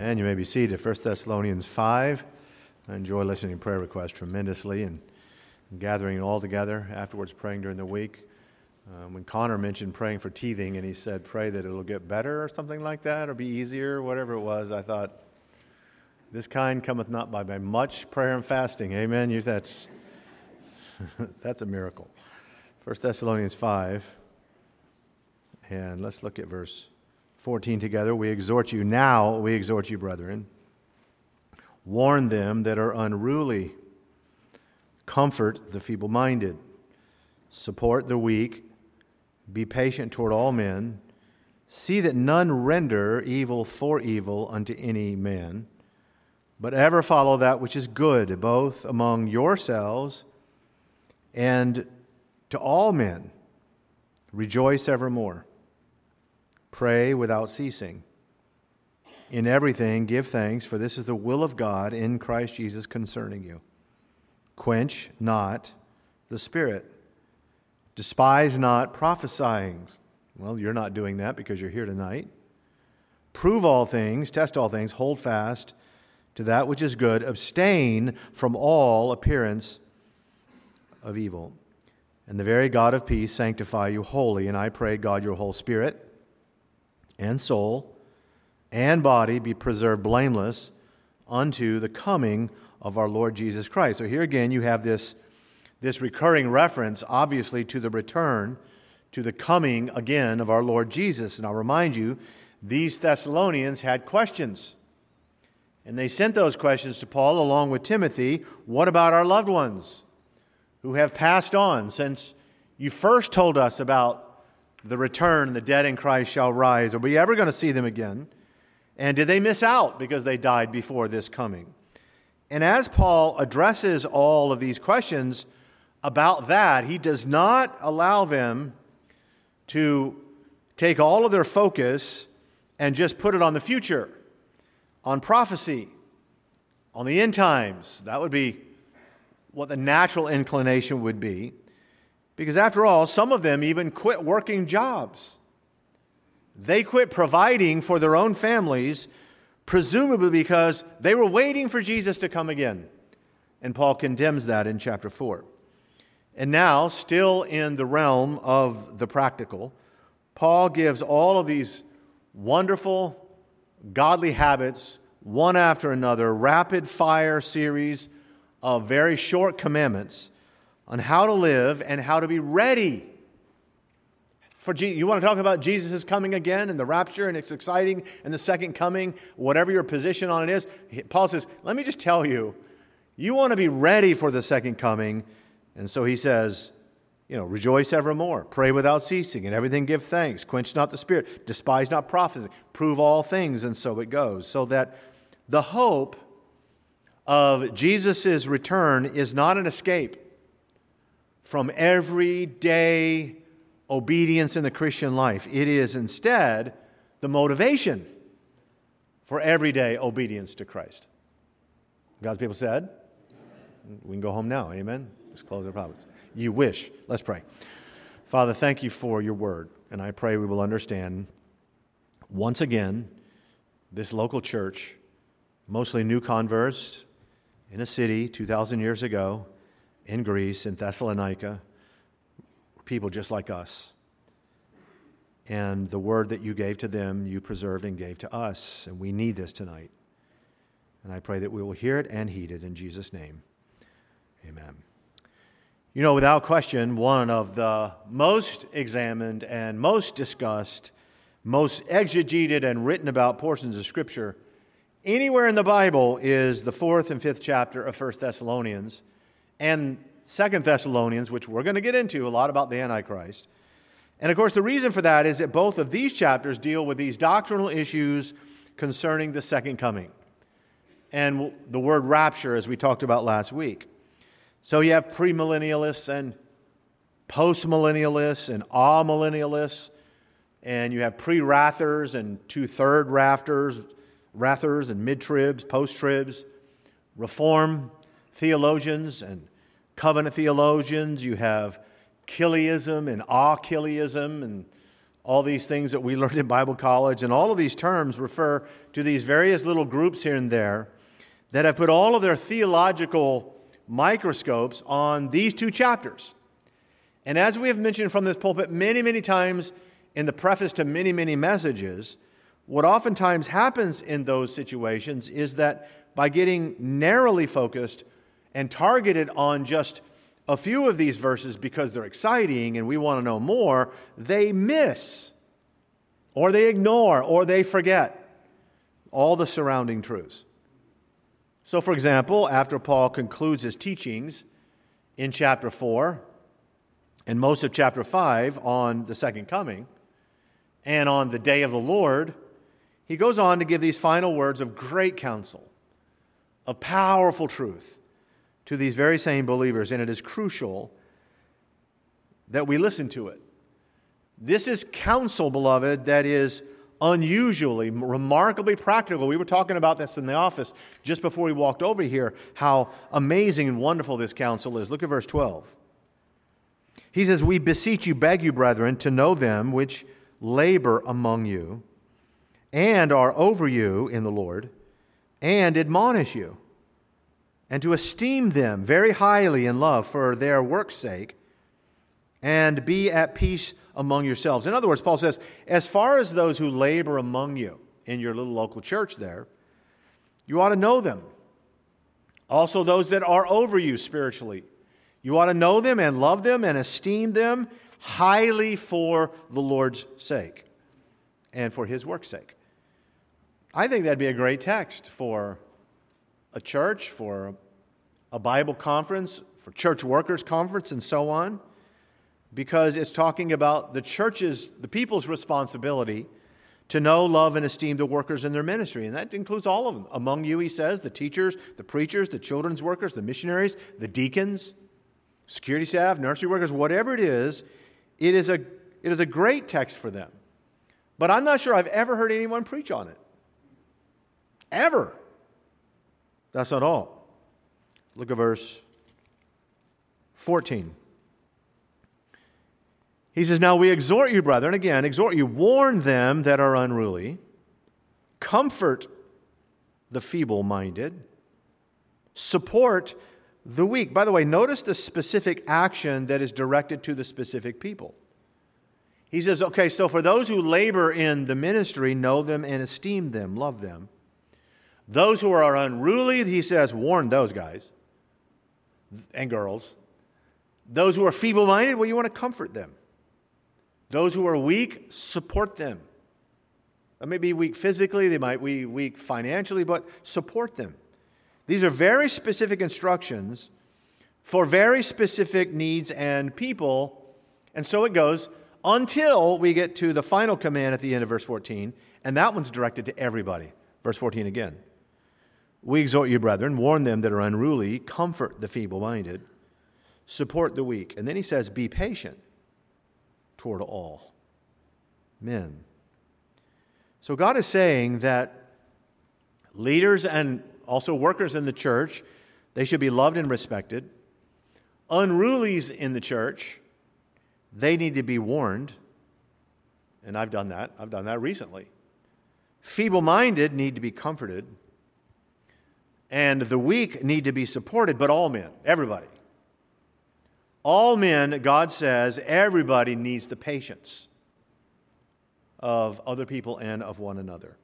And you may be seated. 1 Thessalonians 5. I enjoy listening to prayer requests tremendously and gathering it all together, afterwards praying during the week. When Connor mentioned praying for teething and he said, pray that it'll get better or something like that, or be easier, whatever it was, I thought, this kind cometh not by much prayer and fasting. Amen? That's a miracle. 1 Thessalonians 5. And let's look at verse 14 together. We exhort you, brethren, warn them that are unruly, comfort the feeble-minded, support the weak, be patient toward all men, see that none render evil for evil unto any man, but ever follow that which is good, both among yourselves and to all men. Rejoice evermore. Pray without ceasing. In everything give thanks, for this is the will of God in Christ Jesus concerning you. Quench not the Spirit. Despise not prophesying. Well, you're not doing that because you're here tonight. Prove all things, test all things, hold fast to that which is good. Abstain from all appearance of evil. And the very God of peace sanctify you wholly. And I pray, God, your whole spirit and soul and body be preserved blameless unto the coming of our Lord Jesus Christ. So here again you have this recurring reference, obviously, to the return, to the coming again of our Lord Jesus. And I'll remind you, these Thessalonians had questions. And they sent those questions to Paul along with Timothy. What about our loved ones who have passed on since you first told us about the return, the dead in Christ shall rise? Are we ever going to see them again? And did they miss out because they died before this coming? And as Paul addresses all of these questions about that, he does not allow them to take all of their focus and just put it on the future, on prophecy, on the end times. That would be what the natural inclination would be. Because after all, some of them even quit working jobs. They quit providing for their own families, presumably because they were waiting for Jesus to come again. And Paul condemns that in chapter 4. And now, still in the realm of the practical, Paul gives all of these wonderful, godly habits, one after another, rapid-fire series of very short commandments on how to live and how to be ready for Jesus. You want to talk about Jesus' coming again and the rapture, and it's exciting, and the second coming, whatever your position on it is. Paul says, let me just tell you, you want to be ready for the second coming. And so he says, rejoice evermore, pray without ceasing, and everything give thanks, quench not the Spirit, despise not prophecy, prove all things, and so it goes. So that the hope of Jesus' return is not an escape from everyday obedience in the Christian life. It is instead the motivation for everyday obedience to Christ. God's people said, we can go home now. Amen. Let's close our prophets. You wish. Let's pray. Father, thank you for your word. And I pray we will understand once again this local church, mostly new converts in a city 2,000 years ago in Greece, in Thessalonica, people just like us. And the word that you gave to them, you preserved and gave to us. And we need this tonight. And I pray that we will hear it and heed it in Jesus' name. Amen. Without question, one of the most examined and most discussed, most exegeted and written about portions of Scripture anywhere in the Bible is the 4th and 5th chapter of 1 Thessalonians and 2 Thessalonians, which we're going to get into a lot about the Antichrist. And of course, the reason for that is that both of these chapters deal with these doctrinal issues concerning the second coming and the word rapture, as we talked about last week. So you have premillennialists and postmillennialists and amillennialists, and you have pre-wrathers and two-third wrathers and mid-tribs, post-tribs, Reform theologians and covenant theologians. You have Chiliasm and Achilleism and All these things that we learned in Bible college, and all of these terms refer to these various little groups here and there that have put all of their theological microscopes on these two chapters. And as we have mentioned from this pulpit many, many times in the preface to many, many messages, what oftentimes happens in those situations is that by getting narrowly focused and targeted on just a few of these verses because they're exciting and we want to know more, they miss, or they ignore, or they forget all the surrounding truths. So, for example, after Paul concludes his teachings in chapter 4 and most of chapter 5 on the second coming and on the day of the Lord, he goes on to give these final words of great counsel, of powerful truth to these very same believers, and it is crucial that we listen to it. This is counsel, beloved, that is unusually, remarkably practical. We were talking about this in the office just before we walked over here, how amazing and wonderful this counsel is. Look at verse 12. He says, "We beseech you, beg you, brethren, to know them which labor among you and are over you in the Lord, and admonish you, and to esteem them very highly in love for their work's sake, and be at peace among yourselves." In other words, Paul says, as far as those who labor among you in your little local church there, you ought to know them. Also those that are over you spiritually, you ought to know them and love them and esteem them highly for the Lord's sake and for His work's sake. I think that'd be a great text for a church, for a Bible conference, for church workers conference, and so on, because it's talking about the church's, the people's responsibility to know, love, and esteem the workers in their ministry. And that includes all of them. Among you, he says, the teachers, the preachers, the children's workers, the missionaries, the deacons, security staff, nursery workers, whatever it is a great text for them. But I'm not sure I've ever heard anyone preach on it. Ever. That's not all. Look at verse 14. He says, "Now we exhort you, brethren," again, exhort you, "warn them that are unruly, comfort the feeble-minded, support the weak." By the way, notice the specific action that is directed to the specific people. He says, okay, so for those who labor in the ministry, know them and esteem them, love them. Those who are unruly, he says, warn those guys and girls. Those who are feeble-minded, well, you want to comfort them. Those who are weak, support them. They may be weak physically, they might be weak financially, but support them. These are very specific instructions for very specific needs and people, and so it goes until we get to the final command at the end of verse 14, and that one's directed to everybody. Verse 14 again. "We exhort you, brethren, warn them that are unruly, comfort the feeble-minded, support the weak." And then he says, "Be patient toward all men." So God is saying that leaders and also workers in the church, they should be loved and respected. Unrulies in the church, they need to be warned. And I've done that. I've done that recently. Feeble-minded need to be comforted. And the weak need to be supported, but all men, everybody. All men, God says, everybody needs the patience of other people and of one another.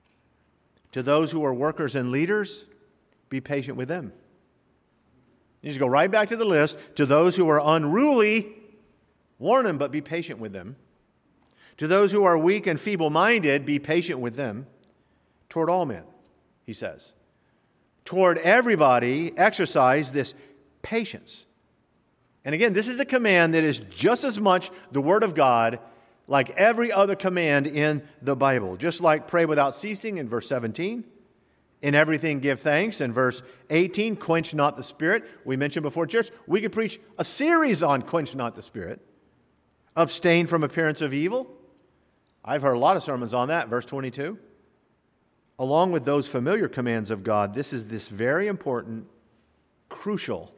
To those who are workers and leaders, be patient with them. You just go right back to the list. To those who are unruly, warn them, but be patient with them. To those who are weak and feeble-minded, be patient with them. Toward all men, he says. Toward everybody, exercise this patience. And again, this is a command that is just as much the Word of God like every other command in the Bible. Just like pray without ceasing in verse 17. In everything give thanks in verse 18. Quench not the Spirit. We mentioned before church, we could preach a series on quench not the Spirit. Abstain from appearance of evil. I've heard a lot of sermons on that. Verse 22. Along with those familiar commands of God, this is this very important, crucial,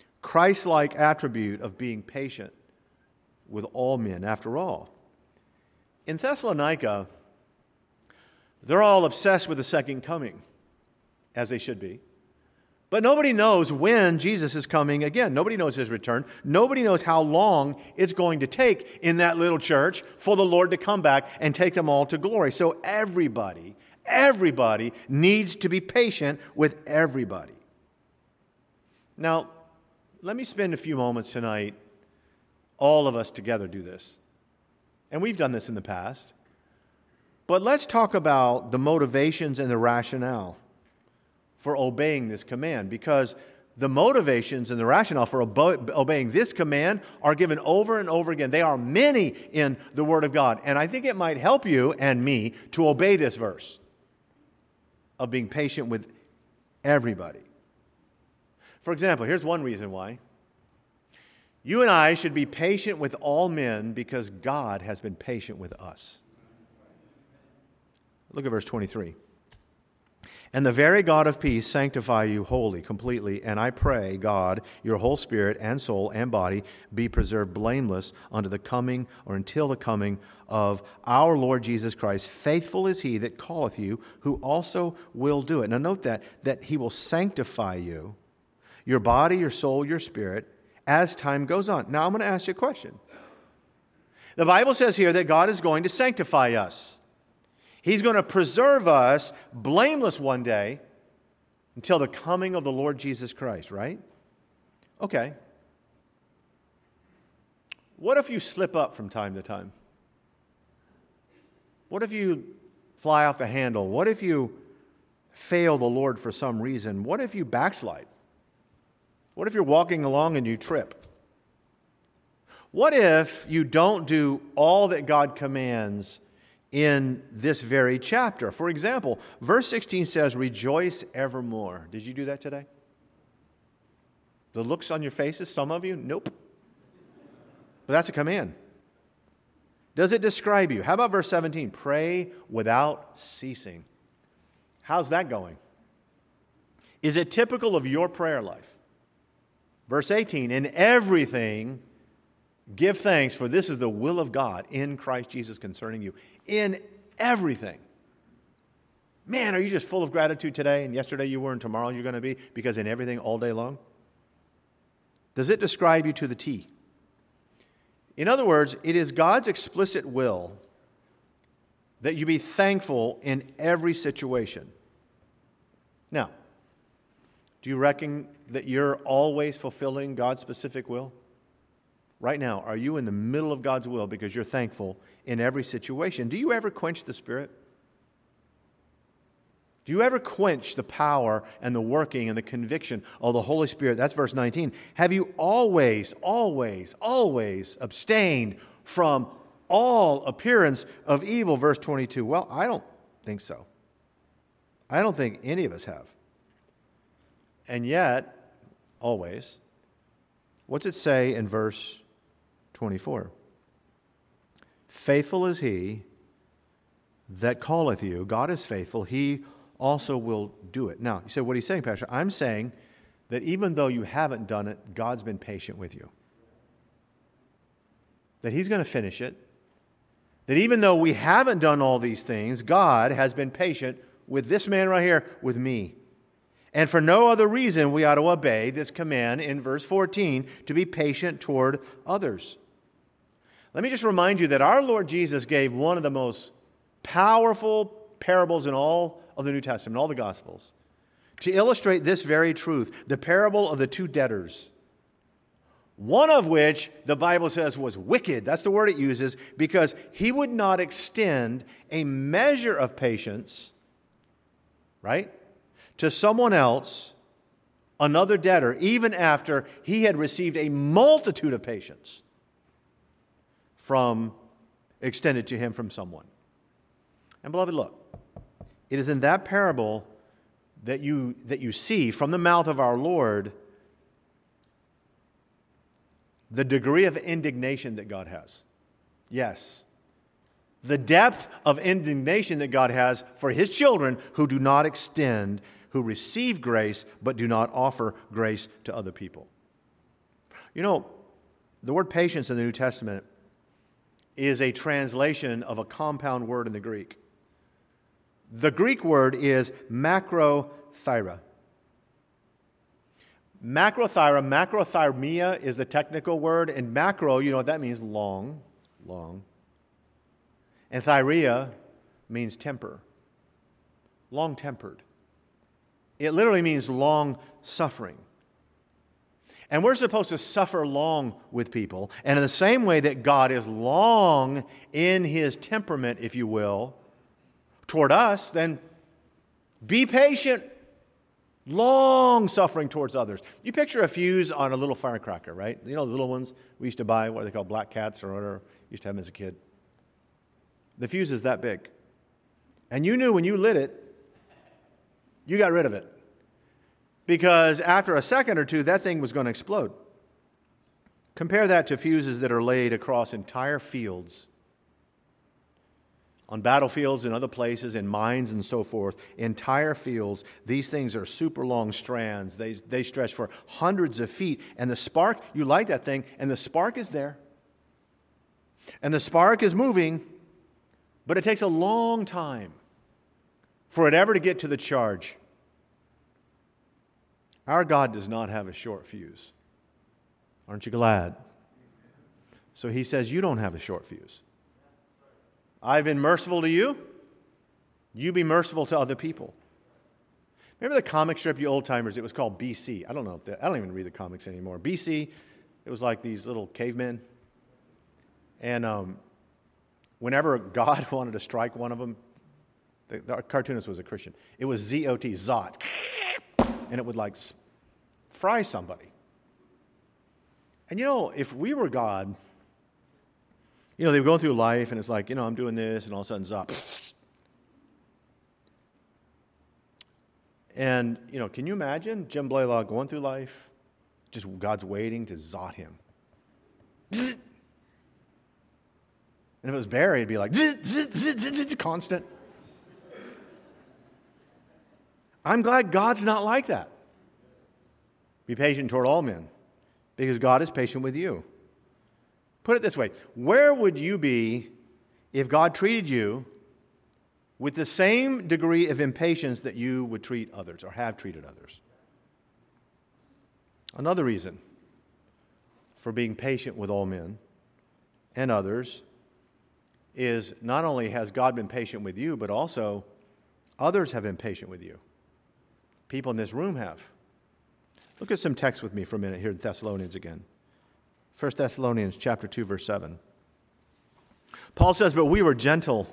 Christ-like attribute of being patient with all men. After all, In Thessalonica, they're all obsessed with the second coming, as they should be. But nobody knows when Jesus is coming again. Nobody knows his return. Nobody knows how long it's going to take in that little church for the Lord to come back and take them all to glory. So everybody needs to be patient with everybody. Now, let me spend a few moments tonight, all of us together do this. And we've done this in the past. But let's talk about the motivations and the rationale for obeying this command, because the motivations and the rationale for obeying this command are given over and over again. They are many in the Word of God. And I think it might help you and me to obey this verse of being patient with everybody. For example, here's one reason why. You and I should be patient with all men because God has been patient with us. Look at verse 23. And the very God of peace sanctify you wholly, completely, and I pray, God, your whole spirit and soul and body be preserved blameless until the coming of our Lord Jesus Christ. Faithful is he that calleth you, who also will do it. Now note that he will sanctify you, your body, your soul, your spirit, as time goes on. Now I'm going to ask you a question. The Bible says here that God is going to sanctify us. He's going to preserve us blameless one day until the coming of the Lord Jesus Christ, right? Okay. What if you slip up from time to time? What if you fly off the handle? What if you fail the Lord for some reason? What if you backslide? What if you're walking along and you trip? What if you don't do all that God commands in this very chapter? For example, verse 16 says, rejoice evermore. Did you do that today? The looks on your faces, some of you, nope. But that's a command. Does it describe you? How about verse 17? Pray without ceasing. How's that going? Is it typical of your prayer life? Verse 18, in everything give thanks, for this is the will of God in Christ Jesus concerning you. In everything. Man, are you just full of gratitude today, and yesterday you were, and tomorrow you're going to be, because in everything all day long? Does it describe you to the T? In other words, it is God's explicit will that you be thankful in every situation. Now, do you reckon that you're always fulfilling God's specific will? Right now, are you in the middle of God's will because you're thankful in every situation? Do you ever quench the Spirit? Do you ever quench the power and the working and the conviction of the Holy Spirit? That's verse 19. Have you always abstained from all appearance of evil? Verse 22. Well, I don't think so. I don't think any of us have. And yet, always, what's it say in verse 24? Faithful is he that calleth you. God is faithful. He also will do it. Now, you say, what are you saying, Pastor? I'm saying that even though you haven't done it, God's been patient with you. That he's going to finish it. That even though we haven't done all these things, God has been patient with this man right here, with me. And for no other reason, we ought to obey this command in verse 14 to be patient toward others. Let me just remind you that our Lord Jesus gave one of the most powerful parables in all of the New Testament, all the Gospels, to illustrate this very truth, the parable of the two debtors. One of which the Bible says was wicked. That's the word it uses, because he would not extend a measure of patience, right, to someone else, another debtor, even after he had received a multitude of patience extended to him from someone. And beloved, look, it is in that parable that you see from the mouth of our Lord the degree of indignation that God has. Yes, the depth of indignation that God has for his children who do not extend, who receive grace but do not offer grace to other people. You know, the word patience in the New Testament is a translation of a compound word in the Greek. The Greek word is macrothyra. Macrothymia is the technical word, and macro, you know what that means, long. And thyria means temper, long-tempered. It literally means long-suffering. And we're supposed to suffer long with people. And in the same way that God is long in His temperament, if you will, toward us, then be patient, long-suffering towards others. You picture a fuse on a little firecracker, right? You know the little ones we used to buy, what are they called, black cats or whatever, used to have them as a kid. The fuse is that big. And you knew when you lit it, you got rid of it. Because after a second or two, that thing was going to explode. Compare that to fuses that are laid across entire fields, on battlefields and other places, in mines and so forth. Entire fields, these things are super long strands. They stretch for hundreds of feet. And the spark, you light that thing, and the spark is there. And the spark is moving, but it takes a long time for it ever to get to the charge. Our God does not have a short fuse. Aren't you glad? So He says, you don't have a short fuse. I've been merciful to you. You be merciful to other people. Remember the comic strip, you old timers? It was called BC. I don't even read the comics anymore. BC, it was like these little cavemen. And whenever God wanted to strike one of them, the cartoonist was a Christian. It was Z-O-T, Zot. And it would like fry somebody. And you know, if we were God, you know, they were going through life and it's like, you know, I'm doing this and all of a sudden, zot. And, you know, can you imagine Jim Blaylock going through life? Just God's waiting to zot him. And if it was Barry, it'd be like, constant. I'm glad God's not like that. Be patient toward all men, because God is patient with you. Put it this way, where would you be if God treated you with the same degree of impatience that you would treat others or have treated others? Another reason for being patient with all men and others is not only has God been patient with you, but also others have been patient with you. People in this room have. Look at some text with me for a minute here in Thessalonians again. 1 Thessalonians chapter 2, verse 7. Paul says, but we were gentle.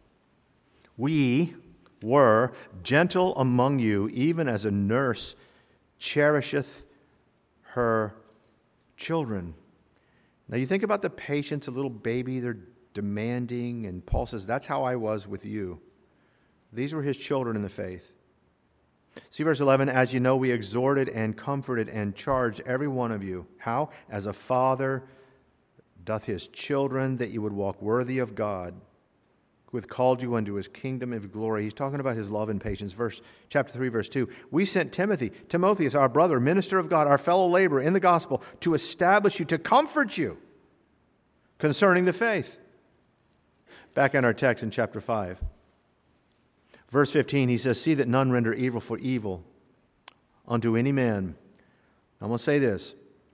We were gentle among you, even as a nurse cherisheth her children. Now you think about the patience, a little baby, they're demanding, and Paul says, that's how I was with you. These were his children in the faith. See verse 11, as you know, we exhorted and comforted and charged every one of you. How? As a father doth his children, that you would walk worthy of God, who hath called you unto his kingdom of glory. He's talking about his love and patience. Chapter 3, verse 2. We sent Timotheus, our brother, minister of God, our fellow laborer in the gospel, to establish you, to comfort you concerning the faith. Back in our text in chapter 5. Verse 15, he says, see that none render evil for evil unto any man. I'm going to say this.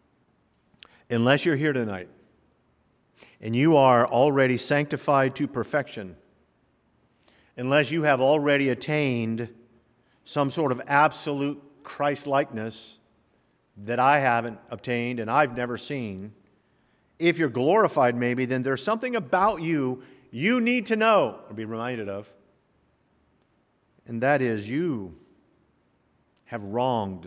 Unless you're here tonight and you are already sanctified to perfection, unless you have already attained some sort of absolute Christ-likeness that I haven't obtained and I've never seen, if you're glorified maybe, then there's something about you need to know or be reminded of. And that is, you have wronged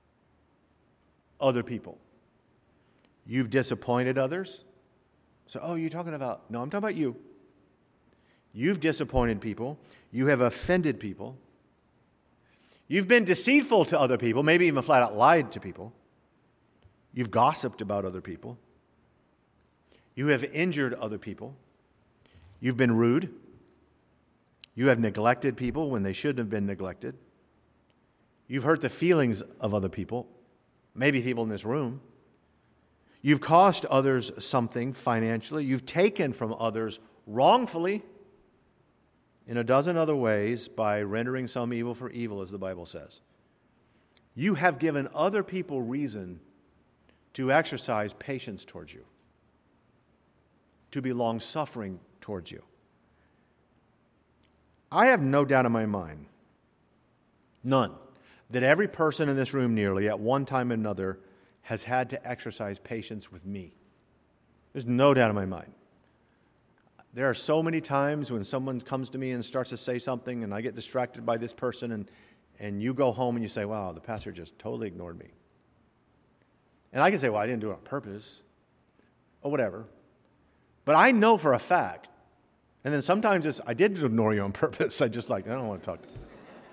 other people. You've disappointed others. So, you're talking about, no, I'm talking about you. You've disappointed people. You have offended people. You've been deceitful to other people, maybe even flat out lied to people. You've gossiped about other people. You have injured other people. You've been rude. You have neglected people when they shouldn't have been neglected. You've hurt the feelings of other people, maybe people in this room. You've cost others something financially. You've taken from others wrongfully in a dozen other ways by rendering some evil for evil, as the Bible says. You have given other people reason to exercise patience towards you, to be long-suffering towards you. I have no doubt in my mind, none, that every person in this room nearly at one time or another has had to exercise patience with me. There's no doubt in my mind. There are so many times when someone comes to me and starts to say something and I get distracted by this person and you go home and you say, wow, the pastor just totally ignored me. And I can say, well, I didn't do it on purpose or whatever. But I know for a fact, and then sometimes I did ignore you on purpose. I just I don't want to talk to you.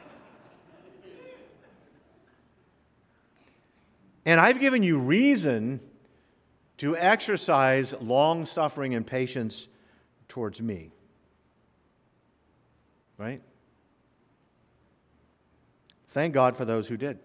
And I've given you reason to exercise long-suffering and patience towards me. Right? Thank God for those who did.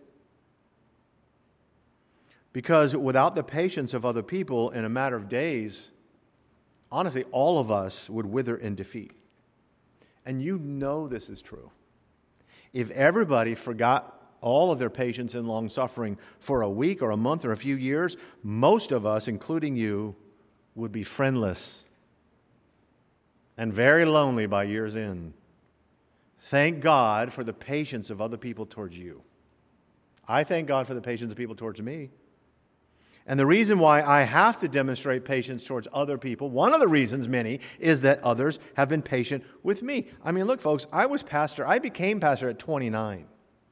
Because without the patience of other people, in a matter of days, honestly, all of us would wither in defeat. And you know this is true. If everybody forgot all of their patience and long-suffering for a week or a month or a few years, most of us, including you, would be friendless and very lonely by year's end. Thank God for the patience of other people towards you. I thank God for the patience of people towards me. And the reason why I have to demonstrate patience towards other people, one of the reasons, many, is that others have been patient with me. I mean, look, folks, I became pastor at 29.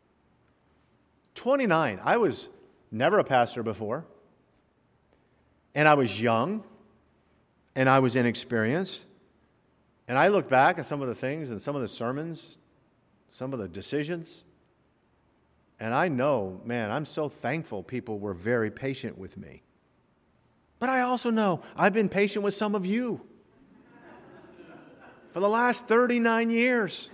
29. I was never a pastor before. And I was young. And I was inexperienced. And I look back at some of the things and some of the sermons, some of the decisions, and I know, man, I'm so thankful people were very patient with me. But I also know I've been patient with some of you for the last 39 years.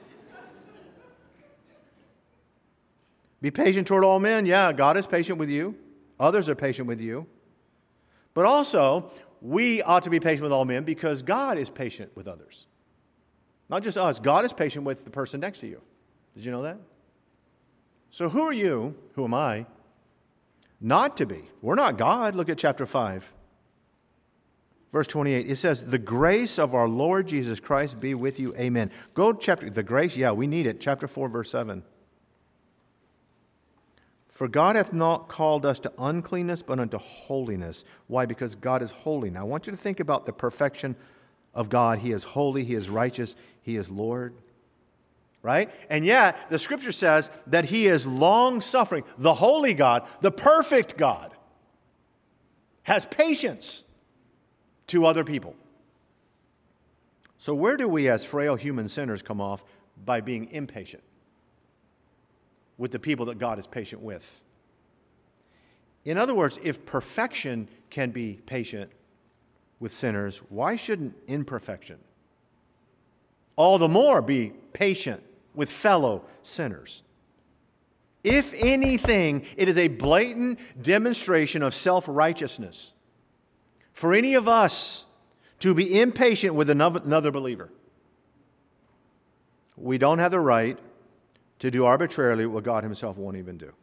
Be patient toward all men. Yeah, God is patient with you. Others are patient with you. But also, we ought to be patient with all men because God is patient with others. Not just us. God is patient with the person next to you. Did you know that? So who are you, who am I, not to be? We're not God. Look at chapter 5. Verse 28. It says, the grace of our Lord Jesus Christ be with you. Amen. Go to chapter, the grace, yeah, we need it. Chapter 4, verse 7. For God hath not called us to uncleanness, but unto holiness. Why? Because God is holy. Now I want you to think about the perfection of God. He is holy, He is righteous, He is Lord. Right? And yet, the Scripture says that He is long-suffering. The holy God, the perfect God, has patience to other people. So where do we as frail human sinners come off by being impatient with the people that God is patient with? In other words, if perfection can be patient with sinners, why shouldn't imperfection all the more be patient with fellow sinners? If anything, it is a blatant demonstration of self-righteousness for any of us to be impatient with another believer. We don't have the right to do arbitrarily what God Himself won't even do.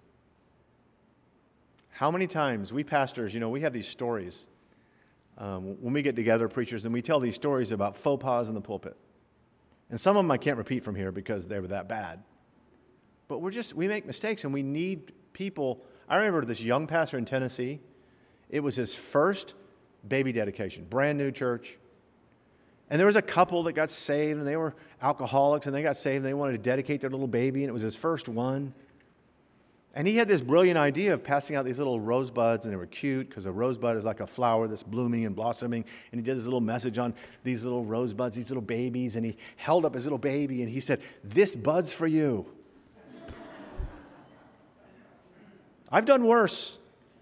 How many times we pastors, we have these stories when we get together, preachers, and we tell these stories about faux pas in the pulpit. And some of them I can't repeat from here because they were that bad. But we make mistakes and we need people. I remember this young pastor in Tennessee. It was his first baby dedication, brand new church. And there was a couple that got saved and they were alcoholics and they got saved and they wanted to dedicate their little baby and it was his first one. And he had this brilliant idea of passing out these little rosebuds, and they were cute because a rosebud is like a flower that's blooming and blossoming. And he did this little message on these little rosebuds, these little babies, and he held up his little baby and he said, "This bud's for you." I've done worse.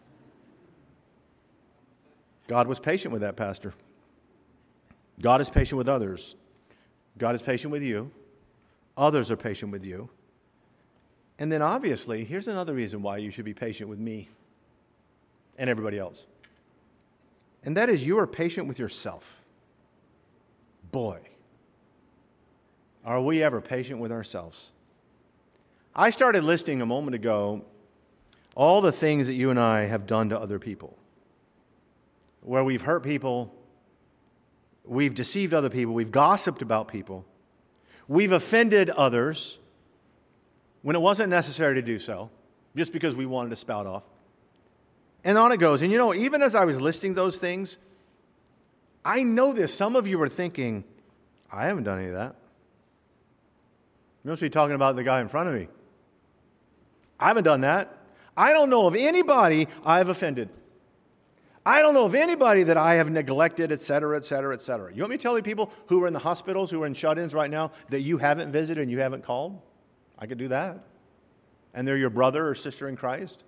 God was patient with that pastor. God is patient with others. God is patient with you. Others are patient with you. And then obviously, here's another reason why you should be patient with me and everybody else. and that is you are patient with yourself. Boy, are we ever patient with ourselves. I started listing a moment ago all the things that you and I have done to other people, where we've hurt people, we've deceived other people, we've gossiped about people, we've offended others when it wasn't necessary to do so, just because we wanted to spout off. And on it goes. And even as I was listing those things, I know this. Some of you are thinking, I haven't done any of that. You must be talking about the guy in front of me. I haven't done that. I don't know of anybody I have offended. I don't know of anybody that I have neglected, et cetera, et cetera, et cetera. You want me to tell you people who are in the hospitals, who are in shut-ins right now, that you haven't visited and you haven't called? I could do that. And they're your brother or sister in Christ.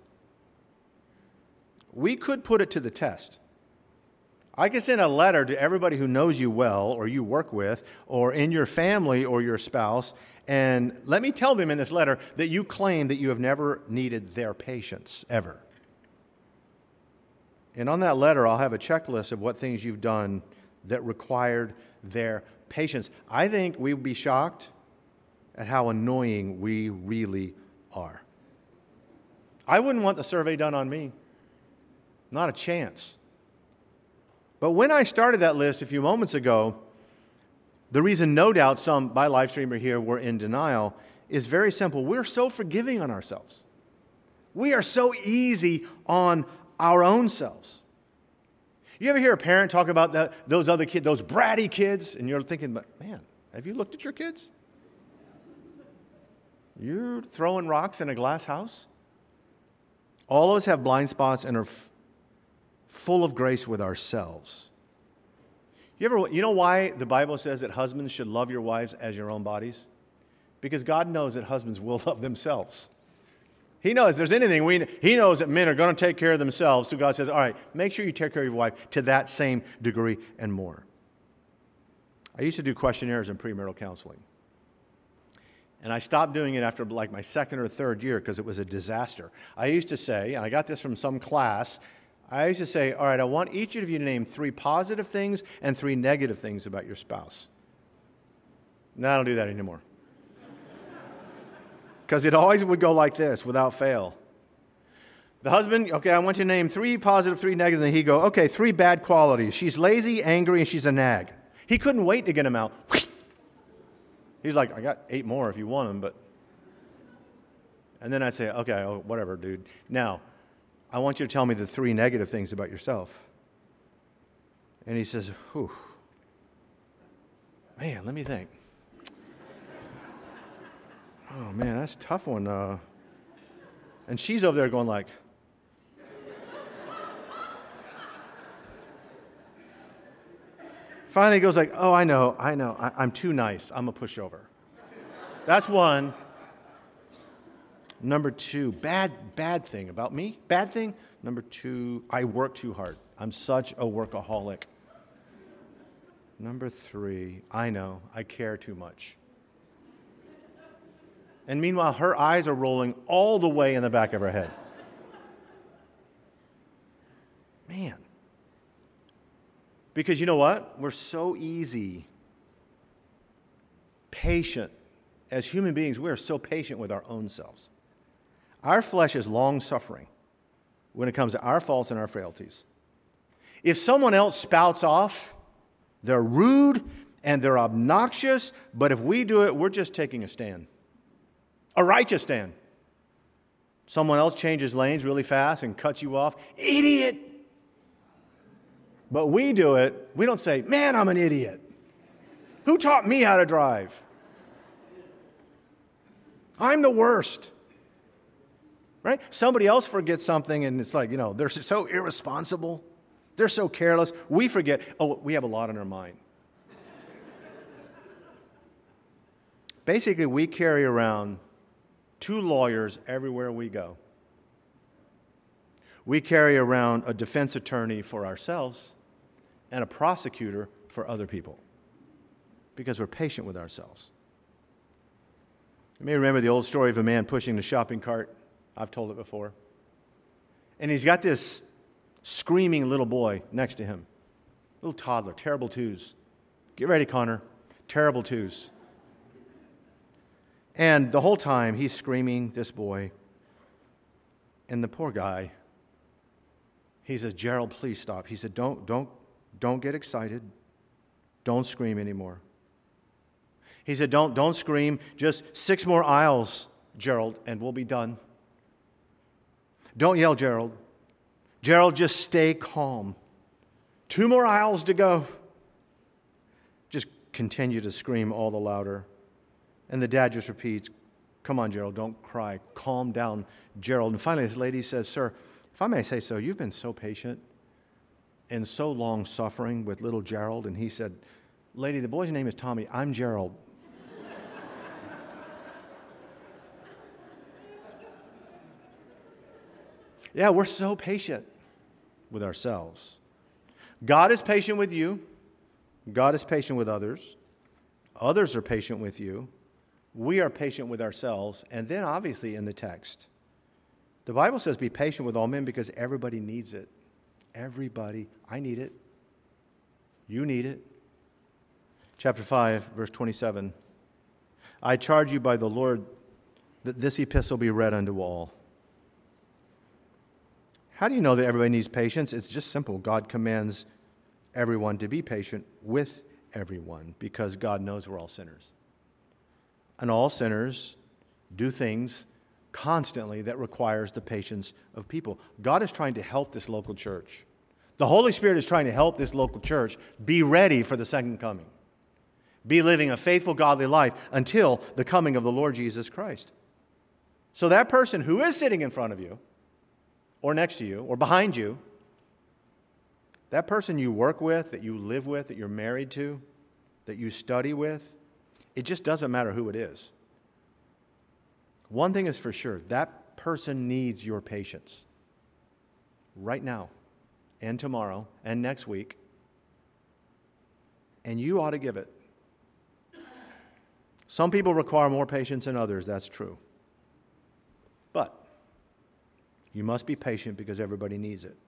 We could put it to the test. I could send a letter to everybody who knows you well or you work with or in your family or your spouse, and let me tell them in this letter that you claim that you have never needed their patience, ever. And on that letter, I'll have a checklist of what things you've done that required their patience. I think we would be shocked at how annoying we really are. I wouldn't want the survey done on me. Not a chance. But when I started that list a few moments ago, the reason no doubt some by live streamer here were in denial is very simple. We're so forgiving on ourselves. We are so easy on our own selves. You ever hear a parent talk about those other kids, those bratty kids, and you're thinking, man, have you looked at your kids? You're throwing rocks in a glass house? All of us have blind spots and are full of grace with ourselves. You know why the Bible says that husbands should love your wives as your own bodies? Because God knows that husbands will love themselves. He knows if there's anything, He knows that men are going to take care of themselves. So God says, all right, make sure you take care of your wife to that same degree and more. I used to do questionnaires in premarital counseling. And I stopped doing it after like my second or third year because it was a disaster. I used to say, and I got this from some class, I used to say, all right, I want each of you to name 3 positive things and 3 negative things about your spouse. No, I don't do that anymore. Because it always would go like this, without fail. The husband, okay, I want you to name 3 positive, 3 negative, and he'd go, okay, 3 bad qualities. She's lazy, angry, and she's a nag. He couldn't wait to get them out. He's like, I got 8 more if you want them, but... And then I'd say, okay, whatever, dude. Now, I want you to tell me the 3 negative things about yourself. And he says, whew. Man, let me think. Oh, man, that's a tough one. And she's over there going like... Finally, he goes like, oh, I know. I'm too nice. I'm a pushover. That's 1. Number 2, bad thing about me. Bad thing. Number 2, I work too hard. I'm such a workaholic. Number 3, I know. I care too much. And meanwhile, her eyes are rolling all the way in the back of her head. Man. Because you know what? We're so easy, patient. As human beings, we are so patient with our own selves. Our flesh is long-suffering when it comes to our faults and our frailties. If someone else spouts off, they're rude and they're obnoxious, but if we do it, we're just taking a stand. A righteous stand. Someone else changes lanes really fast and cuts you off. Idiot! But we do it, we don't say, man, I'm an idiot. Who taught me how to drive? I'm the worst. Right? Somebody else forgets something and it's like, they're so irresponsible. They're so careless. We forget, we have a lot on our mind. Basically, we carry around 2 lawyers everywhere we go. We carry around a defense attorney for ourselves and a prosecutor for other people because we're patient with ourselves. You may remember the old story of a man pushing the shopping cart. I've told it before. And he's got this screaming little boy next to him. Little toddler, terrible twos. Get ready, Connor. Terrible twos. And the whole time he's screaming, this boy. And the poor guy, he says, Gerald, please stop. He said, don't get excited. Don't scream anymore. He said, don't scream. Just 6 more aisles, Gerald, and we'll be done. Don't yell, Gerald. Gerald, just stay calm. 2 more aisles to go. Just continue to scream all the louder. And the dad just repeats, come on, Gerald, don't cry. Calm down, Gerald. And finally, this lady says, sir, if I may say so, you've been so patient and so long suffering with little Gerald. And he said, lady, the boy's name is Tommy. I'm Gerald. Yeah, we're so patient with ourselves. God is patient with you. God is patient with others. Others are patient with you. We are patient with ourselves. And then obviously in the text, the Bible says be patient with all men because everybody needs it. Everybody. I need it. You need it. Chapter 5, verse 27. I charge you by the Lord that this epistle be read unto all. How do you know that everybody needs patience? It's just simple. God commands everyone to be patient with everyone because God knows we're all sinners. And all sinners do things constantly that requires the patience of people. God is trying to help this local church. The Holy Spirit is trying to help this local church be ready for the second coming. Be living a faithful, godly life until the coming of the Lord Jesus Christ. So that person who is sitting in front of you, or next to you, or behind you, that person you work with, that you live with, that you're married to, that you study with, it just doesn't matter who it is. One thing is for sure, that person needs your patience. Right now, and tomorrow, and next week. And you ought to give it. Some people require more patience than others, that's true. But you must be patient because everybody needs it.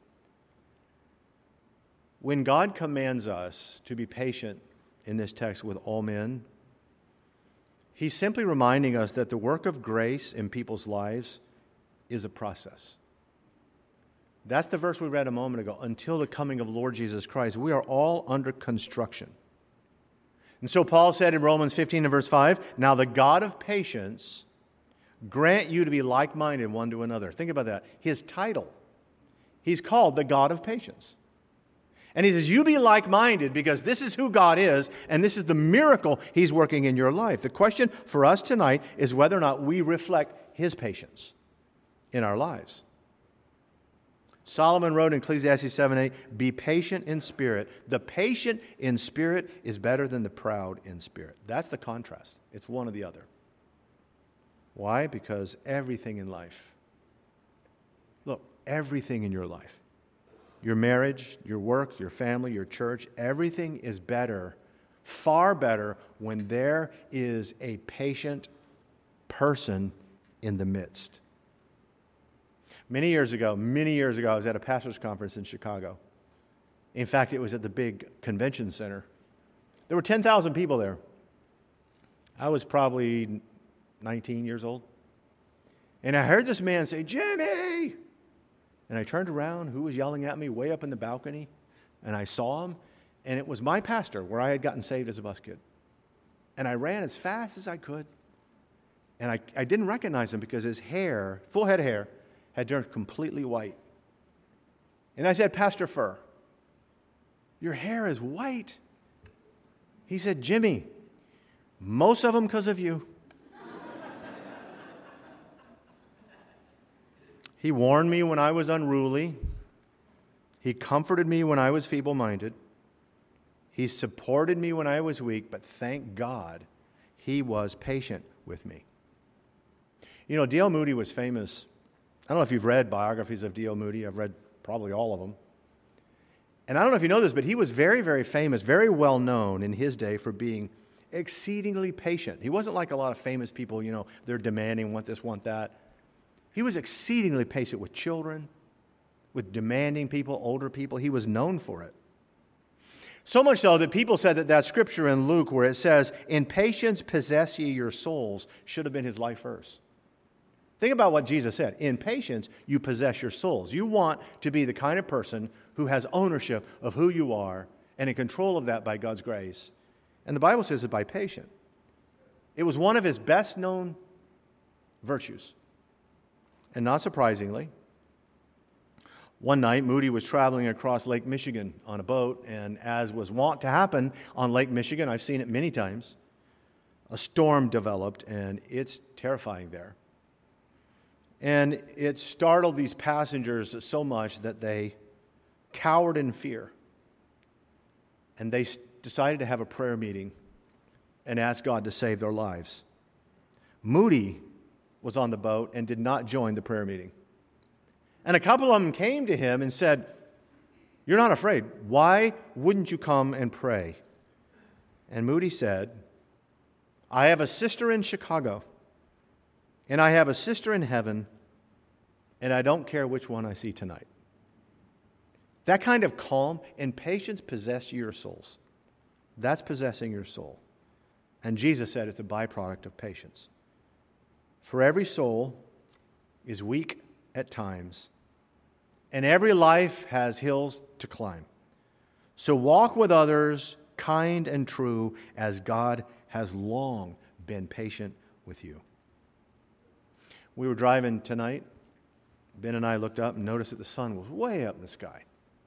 When God commands us to be patient in this text with all men, He's simply reminding us that the work of grace in people's lives is a process. That's the verse we read a moment ago. Until the coming of Lord Jesus Christ, we are all under construction. And so Paul said in Romans 15 and verse 5, now the God of patience grant you to be like-minded one to another. Think about that. His title. He's called the God of patience. And he says, you be like-minded because this is who God is and this is the miracle He's working in your life. The question for us tonight is whether or not we reflect His patience in our lives. Solomon wrote in Ecclesiastes 7:8, be patient in spirit. The patient in spirit is better than the proud in spirit. That's the contrast. It's one or the other. Why? Because everything in life, look, everything in your life, your marriage, your work, your family, your church, everything is better, far better, when there is a patient person in the midst. Many years ago, I was at a pastor's conference in Chicago. In fact, it was at the big convention center. There were 10,000 people there. I was probably 19 years old. And I heard this man say, Jimmy! And I turned around, who was yelling at me way up in the balcony? And I saw him, and it was my pastor, where I had gotten saved as a bus kid. And I ran as fast as I could. And I didn't recognize him because his hair, full head of hair, had turned completely white. And I said, Pastor Furr, your hair is white. He said, Jimmy, most of them because of you. He warned me when I was unruly. He comforted me when I was feeble-minded. He supported me when I was weak, but thank God He was patient with me. You know, D.L. Moody was famous. I don't know if you've read biographies of D.L. Moody. I've read probably all of them. And I don't know if you know this, but he was very, very famous, very well known in his day for being exceedingly patient. He wasn't like a lot of famous people, you know, they're demanding, want this, want that. He was exceedingly patient with children, with demanding people, older people. He was known for it. So much so that people said that scripture in Luke where it says, "In patience possess ye your souls," should have been his life verse. Think about what Jesus said. In patience, you possess your souls. You want to be the kind of person who has ownership of who you are and in control of that by God's grace. And the Bible says it by patience. It was one of his best known virtues. And not surprisingly, one night Moody was traveling across Lake Michigan on a boat, and as was wont to happen on Lake Michigan, I've seen it many times, a storm developed, and it's terrifying there. And it startled these passengers so much that they cowered in fear. And they decided to have a prayer meeting and ask God to save their lives. Moody was on the boat and did not join the prayer meeting. And a couple of them came to him and said, "You're not afraid. Why wouldn't you come and pray?" And Moody said, "I have a sister in Chicago, and I have a sister in heaven, and I don't care which one I see tonight." That kind of calm and patience possess your souls. That's possessing your soul. And Jesus said it's a byproduct of patience. For every soul is weak at times, and every life has hills to climb. So walk with others, kind and true, as God has long been patient with you. We were driving tonight. Ben and I looked up and noticed that the sun was way up in the sky.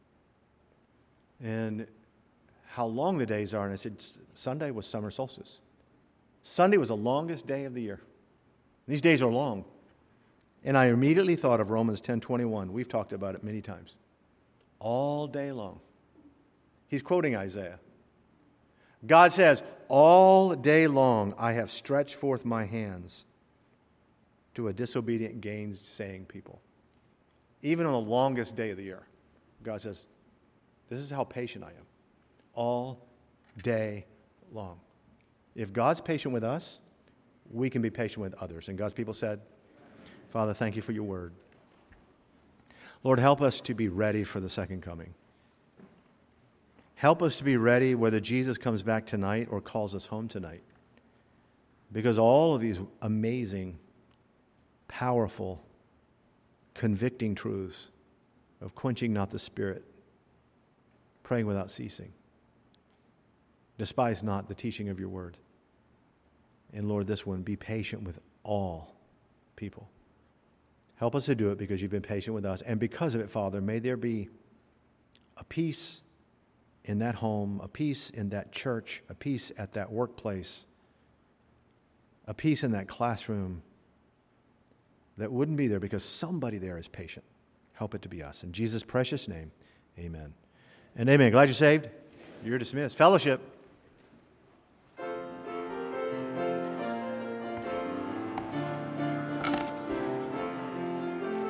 And how long the days are. And I said, Sunday was summer solstice. Sunday was the longest day of the year. These days are long. And I immediately thought of Romans 10:21. We've talked about it many times. All day long. He's quoting Isaiah. God says, "All day long I have stretched forth my hands to a disobedient, gainsaying people." Even on the longest day of the year, God says, this is how patient I am. All day long. If God's patient with us, we can be patient with others. And God's people said, Father, thank you for your word. Lord, help us to be ready for the second coming. Help us to be ready whether Jesus comes back tonight or calls us home tonight. Because all of these amazing, powerful, convicting truths of quenching not the Spirit, praying without ceasing, despise not the teaching of your word. And Lord, this one, be patient with all people. Help us to do it because you've been patient with us. And because of it, Father, may there be a peace in that home, a peace in that church, a peace at that workplace, a peace in that classroom that wouldn't be there because somebody there is patient. Help it to be us. In Jesus' precious name, amen. And amen. Glad you're saved. You're dismissed. Fellowship.